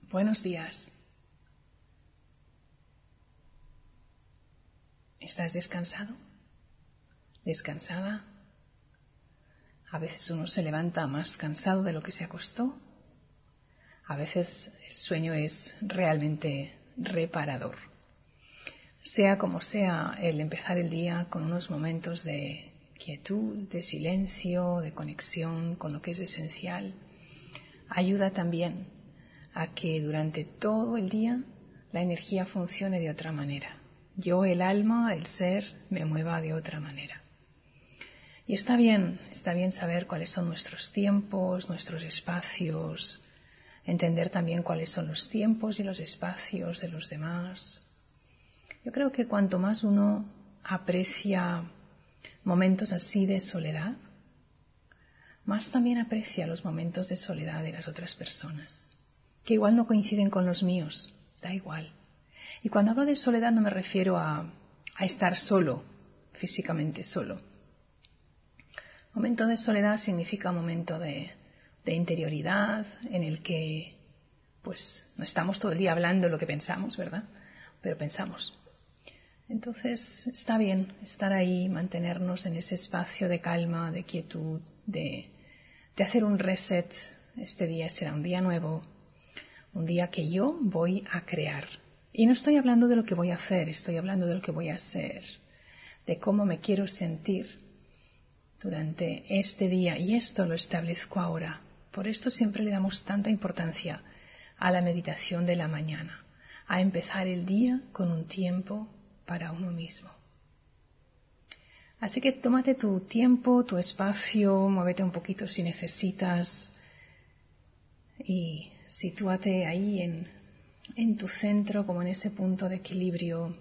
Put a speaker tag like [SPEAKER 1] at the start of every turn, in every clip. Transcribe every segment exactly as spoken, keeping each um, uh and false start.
[SPEAKER 1] Buenos días. ¿Estás descansado? ¿Descansada? A veces uno se levanta más cansado de lo que se acostó. A veces el sueño es realmente reparador. Sea como sea, el empezar el día con unos momentos de quietud, de silencio, de conexión con lo que es esencial, ayuda también a que durante todo el día la energía funcione de otra manera. Yo, el alma, el ser, me mueva de otra manera. Y está bien, está bien saber cuáles son nuestros tiempos, nuestros espacios, entender también cuáles son los tiempos y los espacios de los demás. Yo creo que cuanto más uno aprecia momentos así de soledad, más también aprecia los momentos de soledad de las otras personas, que igual no coinciden con los míos, da igual. Y cuando hablo de soledad no me refiero a, a estar solo, físicamente solo. Momento de soledad significa momento de, de interioridad en el que pues no estamos todo el día hablando lo que pensamos, ¿verdad? Pero pensamos. Entonces está bien estar ahí, mantenernos en ese espacio de calma, de quietud, de, de hacer un reset. Este día será un día nuevo, un día que yo voy a crear. Y no estoy hablando de lo que voy a hacer, estoy hablando de lo que voy a hacer, de cómo me quiero sentir durante este día. Y esto lo establezco ahora. Por esto siempre le damos tanta importancia a la meditación de la mañana, a empezar el día con un tiempo para uno mismo. Así que tómate tu tiempo, tu espacio, muévete un poquito si necesitas y sitúate ahí en, en tu centro, como en ese punto de equilibrio.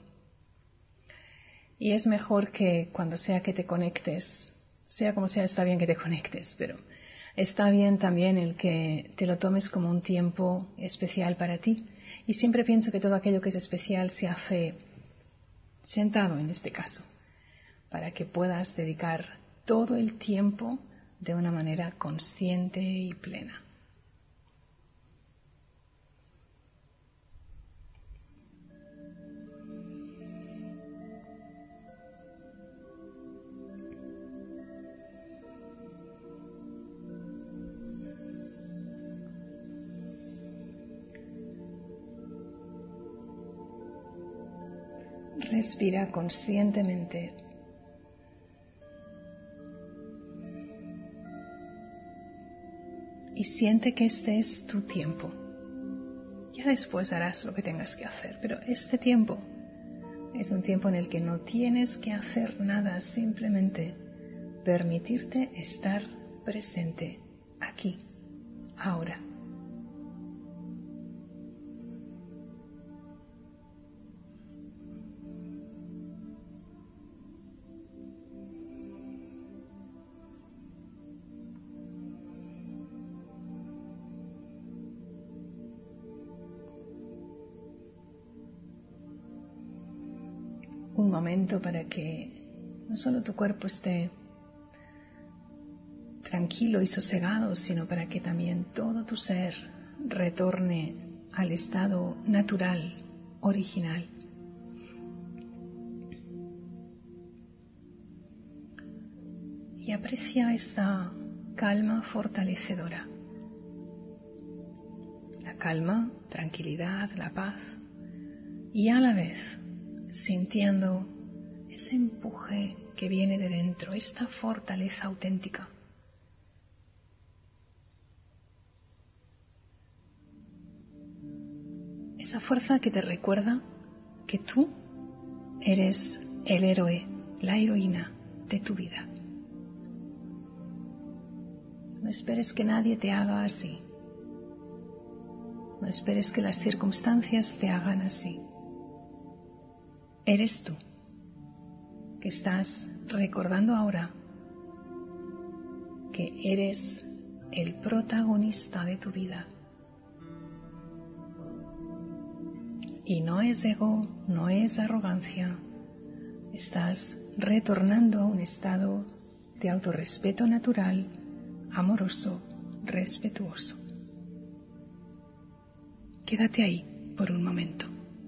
[SPEAKER 1] Y es mejor que cuando sea que te conectes, sea como sea, está bien que te conectes, pero está bien también el que te lo tomes como un tiempo especial para ti. Y siempre pienso que todo aquello que es especial se hace sentado en este caso, para que puedas dedicar todo el tiempo de una manera consciente y plena. Respira conscientemente. Y siente que este es tu tiempo. Ya después harás lo que tengas que hacer, pero este tiempo es un tiempo en el que no tienes que hacer nada, simplemente permitirte estar presente aquí, ahora. Un momento para que no solo tu cuerpo esté tranquilo y sosegado, sino para que también todo tu ser retorne al estado natural, original. Y aprecia esta calma fortalecedora. La calma, tranquilidad, la paz. Y a la vez sintiendo ese empuje que viene de dentro, esta fortaleza auténtica. Esa fuerza que te recuerda que tú eres el héroe, la heroína de tu vida. No esperes que nadie te haga así. No esperes que las circunstancias te hagan así. Eres tú, que estás recordando ahora que eres el protagonista de tu vida. Y no es ego, no es arrogancia. Estás retornando a un estado de autorrespeto natural, amoroso, respetuoso. Quédate ahí por un momento.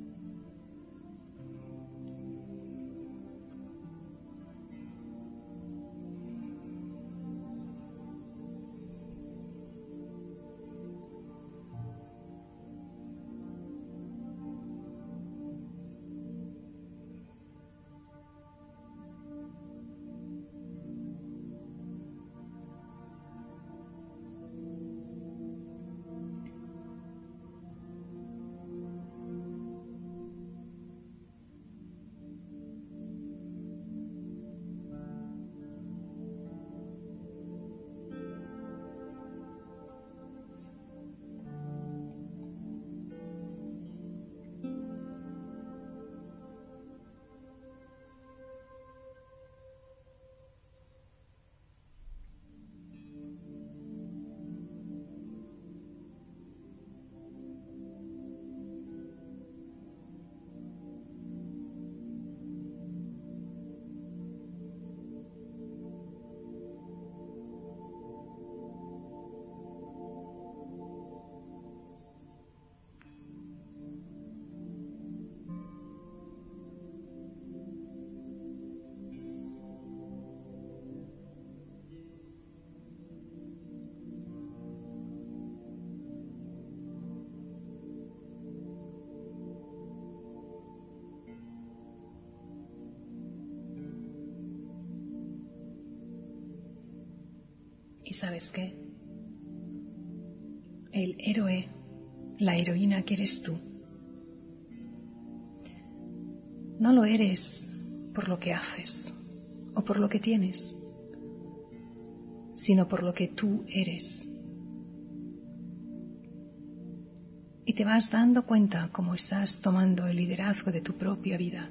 [SPEAKER 1] ¿Y sabes qué? El héroe, la heroína que eres tú, no lo eres por lo que haces o por lo que tienes, sino por lo que tú eres. Y te vas dando cuenta cómo estás tomando el liderazgo de tu propia vida.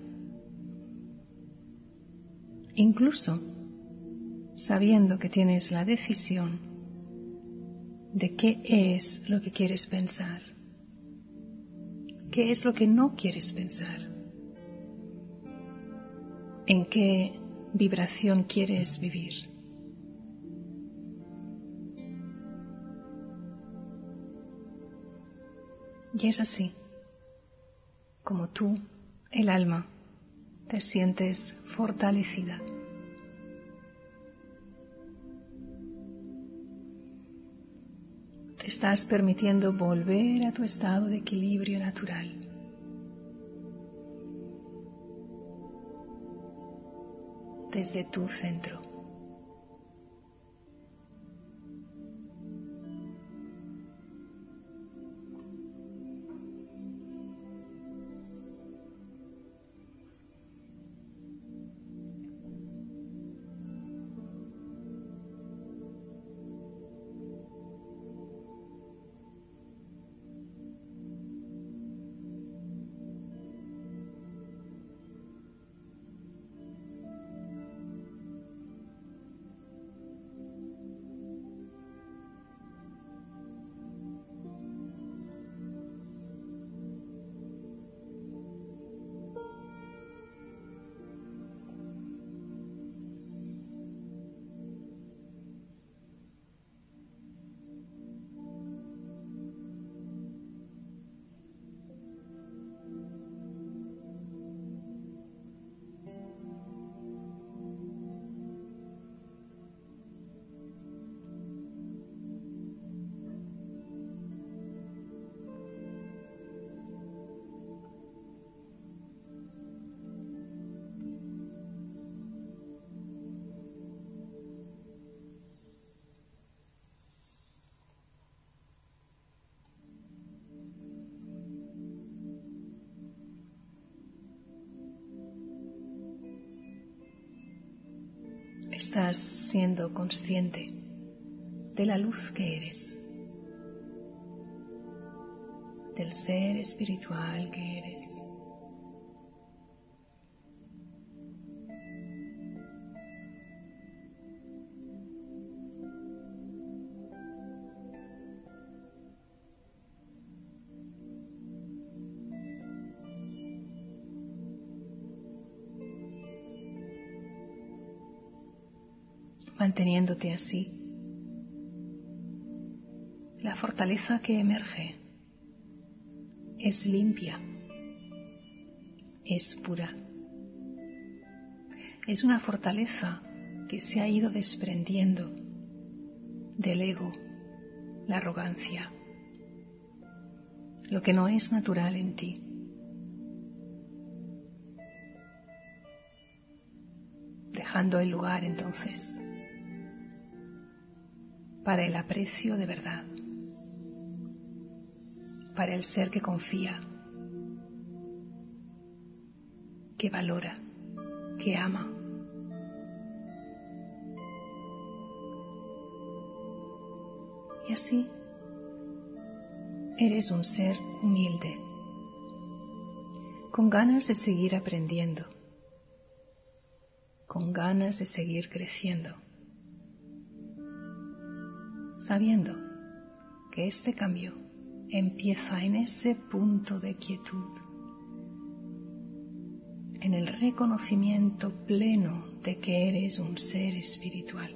[SPEAKER 1] Incluso sabiendo que tienes la decisión de qué es lo que quieres pensar, qué es lo que no quieres pensar, en qué vibración quieres vivir. Y es así como tú, el alma, te sientes fortalecida. Te estás permitiendo volver a tu estado de equilibrio natural. Desde tu centro. Estás siendo consciente de la luz que eres, del ser espiritual que eres. Manteniéndote así, la fortaleza que emerge es limpia, es pura. Es una fortaleza que se ha ido desprendiendo del ego, la arrogancia, lo que no es natural en ti. Dejando el lugar entonces para el aprecio de verdad, para el ser que confía, que valora, que ama. Y así eres un ser humilde, con ganas de seguir aprendiendo, con ganas de seguir creciendo, sabiendo que este cambio empieza en ese punto de quietud, en el reconocimiento pleno de que eres un ser espiritual.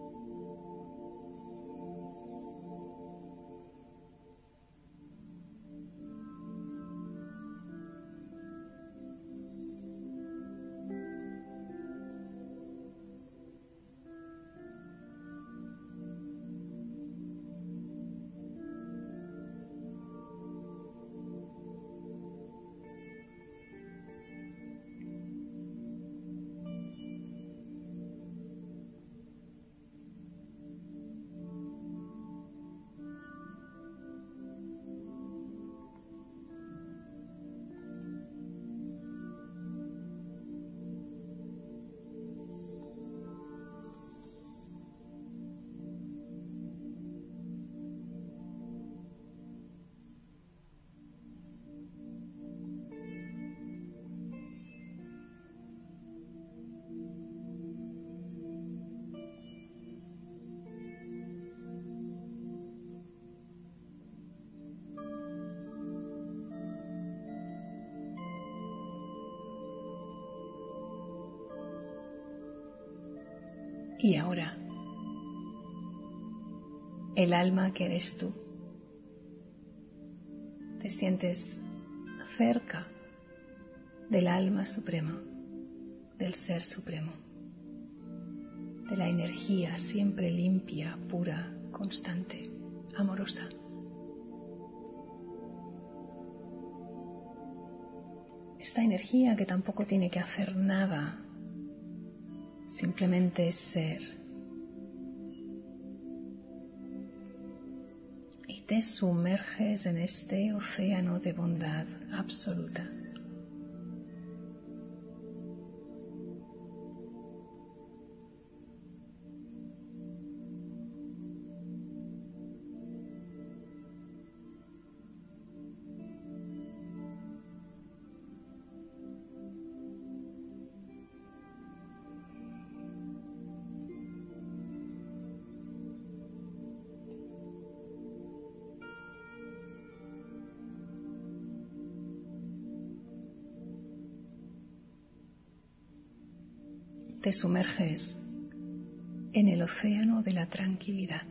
[SPEAKER 1] Y ahora, el alma que eres tú, te sientes cerca del alma suprema, del ser supremo, de la energía siempre limpia, pura, constante, amorosa. Esta energía que tampoco tiene que hacer nada, simplemente es ser. Y te sumerges en este océano de bondad absoluta. Te sumerges en el océano de la tranquilidad.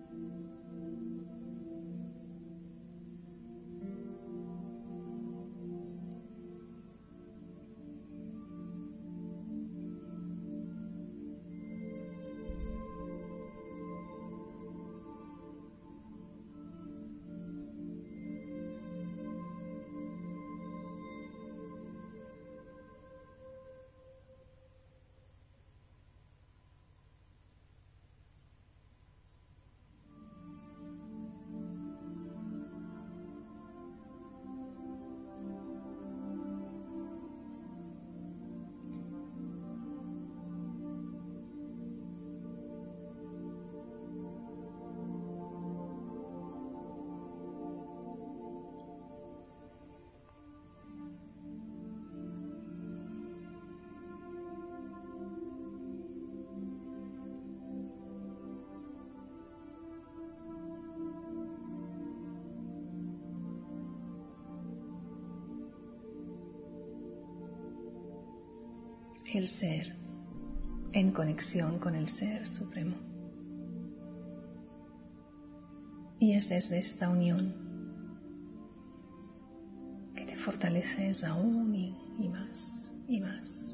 [SPEAKER 1] El ser en conexión con el Ser Supremo. Y es desde esta unión fortaleces aún y, y más y más.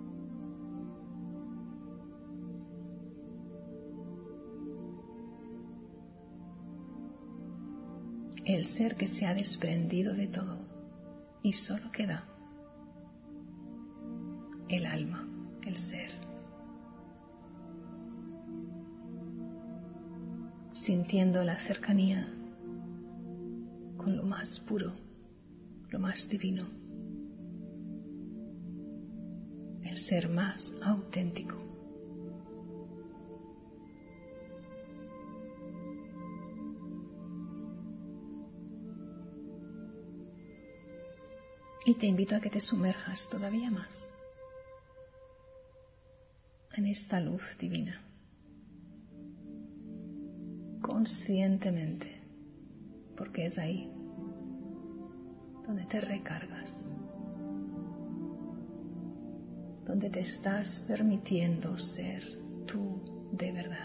[SPEAKER 1] El ser que se ha desprendido de todo y solo queda el alma, el ser, sintiendo la cercanía con lo más puro, lo más divino, el ser más auténtico. Y te invito a que te sumerjas todavía más en esta luz divina, conscientemente, porque es ahí donde te recargas, donde te estás permitiendo ser tú de verdad.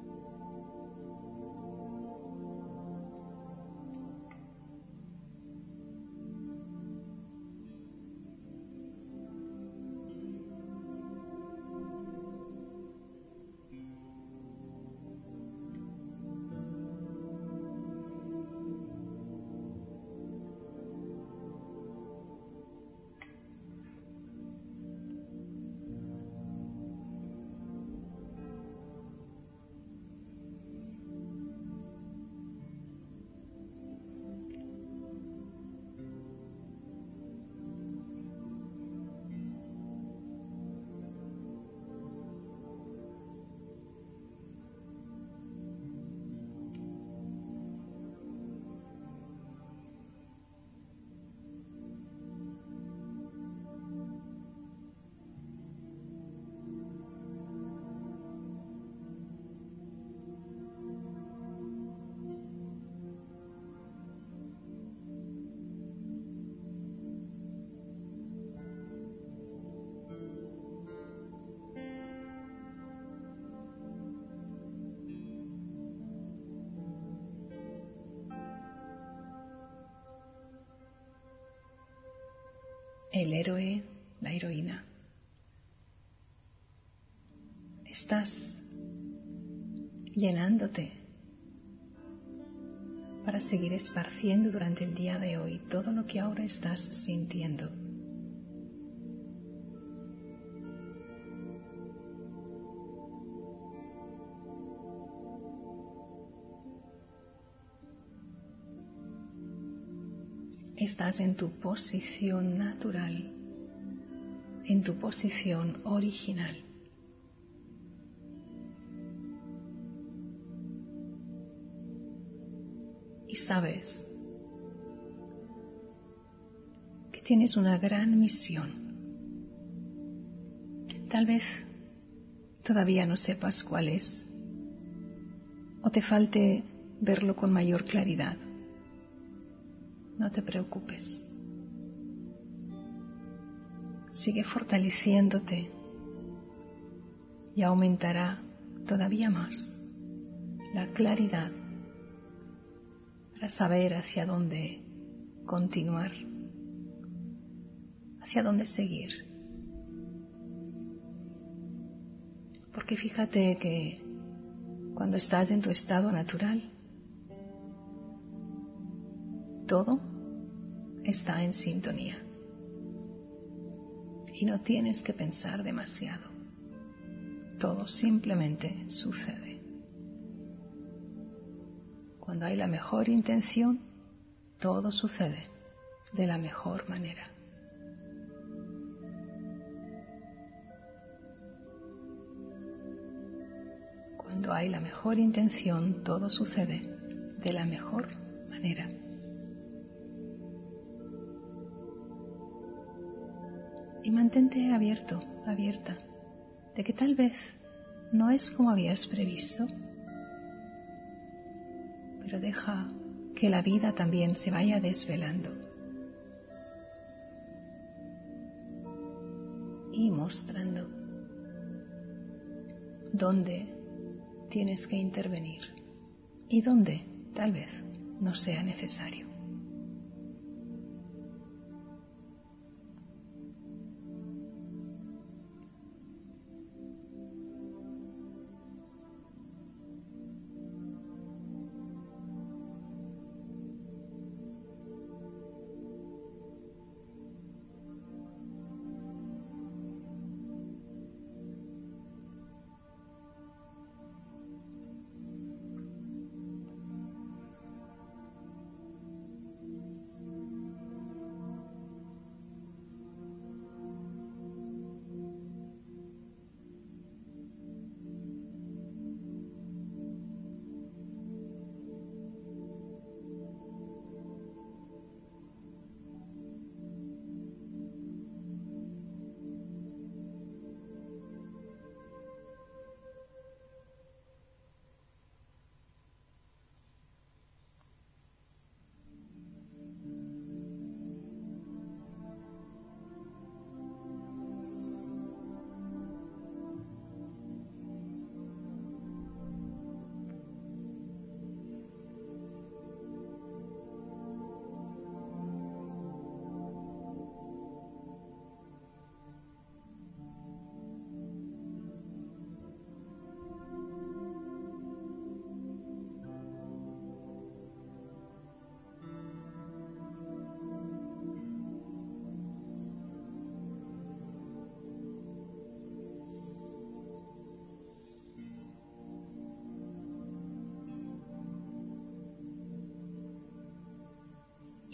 [SPEAKER 1] El héroe, la heroína. Estás llenándote para seguir esparciendo durante el día de hoy todo lo que ahora estás sintiendo. Estás en tu posición natural, en tu posición original. Y sabes que tienes una gran misión. Tal vez todavía no sepas cuál es, o te falte verlo con mayor claridad. No te preocupes. Sigue fortaleciéndote y aumentará todavía más la claridad para saber hacia dónde continuar, hacia dónde seguir. Porque fíjate que cuando estás en tu estado natural, todo está en sintonía y no tienes que pensar demasiado. Todo simplemente sucede. Cuando hay la mejor intención, todo sucede de la mejor manera. Cuando hay la mejor intención, todo sucede de la mejor manera. Y mantente abierto, abierta, de que tal vez no es como habías previsto, pero deja que la vida también se vaya desvelando y mostrando dónde tienes que intervenir y dónde tal vez no sea necesario.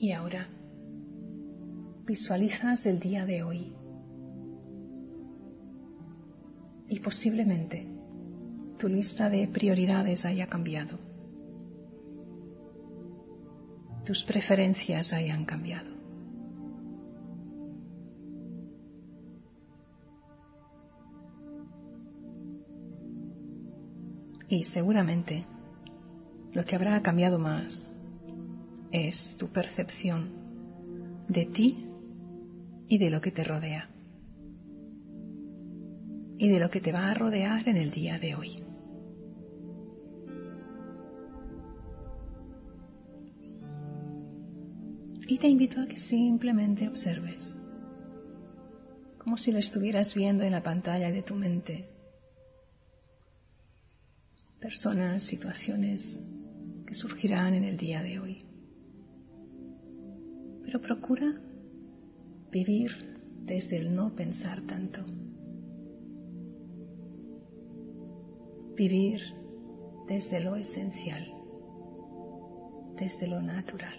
[SPEAKER 1] Y ahora visualizas el día de hoy y posiblemente tu lista de prioridades haya cambiado, tus preferencias hayan cambiado. Y seguramente lo que habrá cambiado más es tu percepción de ti y de lo que te rodea y de lo que te va a rodear en el día de hoy. Y te invito a que simplemente observes, como si lo estuvieras viendo en la pantalla de tu mente, personas, situaciones que surgirán en el día de hoy. Pero procura vivir desde el no pensar tanto. Vivir desde lo esencial, desde lo natural.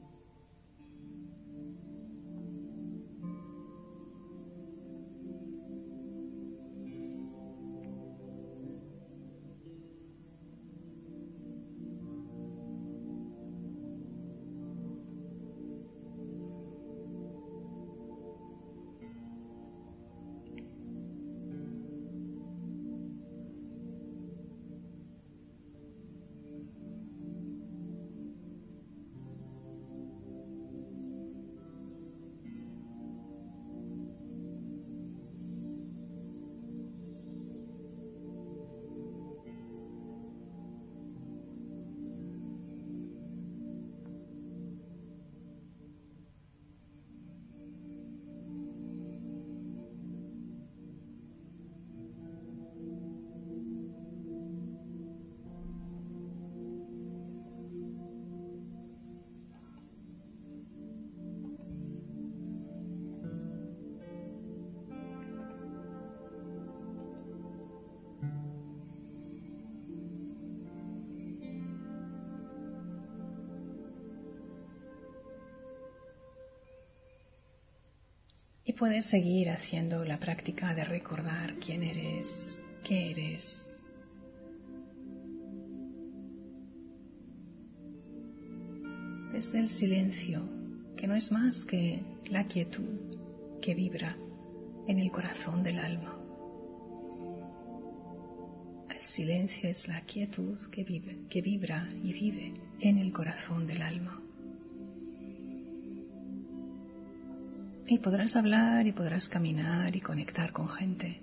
[SPEAKER 1] Y puedes seguir haciendo la práctica de recordar quién eres, qué eres. Desde el silencio, que no es más que la quietud que vibra en el corazón del alma. El silencio es la quietud que vive, que vibra y vive en el corazón del alma. Y podrás hablar y podrás caminar y conectar con gente.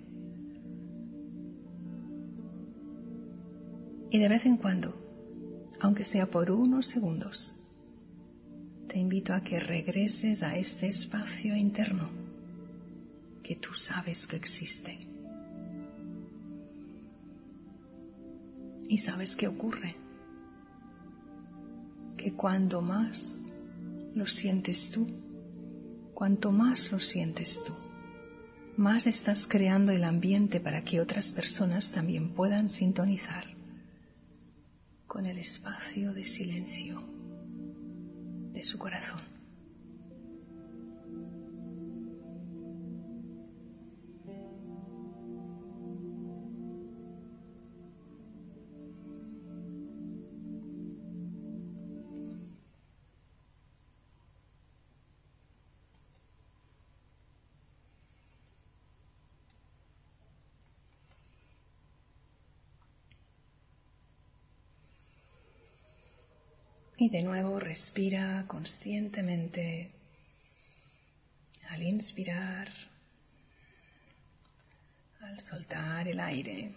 [SPEAKER 1] Y de vez en cuando, aunque sea por unos segundos, te invito a que regreses a este espacio interno que tú sabes que existe. Y sabes qué ocurre. Que cuando más lo sientes tú, cuanto más lo sientes tú, más estás creando el ambiente para que otras personas también puedan sintonizar con el espacio de silencio de su corazón. Y de nuevo respira conscientemente al inspirar, al soltar el aire.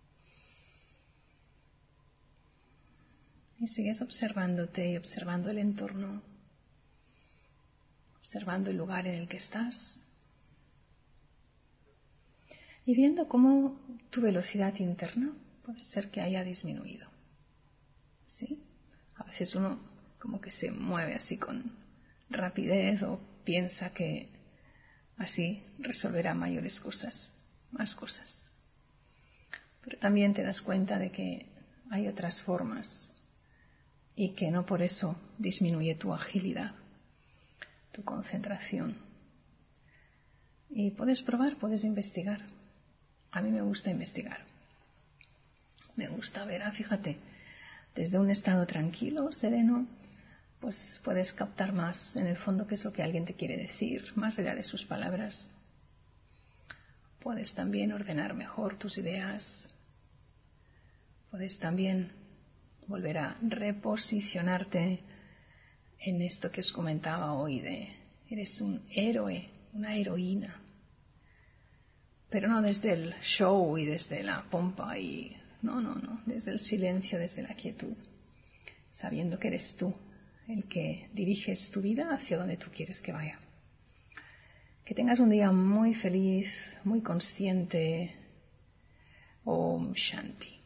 [SPEAKER 1] Y sigues observándote y observando el entorno, observando el lugar en el que estás y viendo cómo tu velocidad interna puede ser que haya disminuido. ¿Sí? A veces uno como que se mueve así con rapidez o piensa que así resolverá mayores cosas, más cosas. Pero también te das cuenta de que hay otras formas y que no por eso disminuye tu agilidad tu concentración. Y puedes probar, puedes investigar. A mí me gusta investigar. Me gusta ver, ah, fíjate, desde un estado tranquilo, sereno, pues puedes captar más en el fondo qué es lo que alguien te quiere decir, más allá de sus palabras. Puedes también ordenar mejor tus ideas. Puedes también volver a reposicionarte en esto que os comentaba hoy de eres un héroe, una heroína. Pero no desde el show y desde la pompa y no, no, no, desde el silencio, desde la quietud, sabiendo que eres tú el que diriges tu vida hacia donde tú quieres que vaya. Que tengas un día muy feliz, muy consciente. Om Shanti.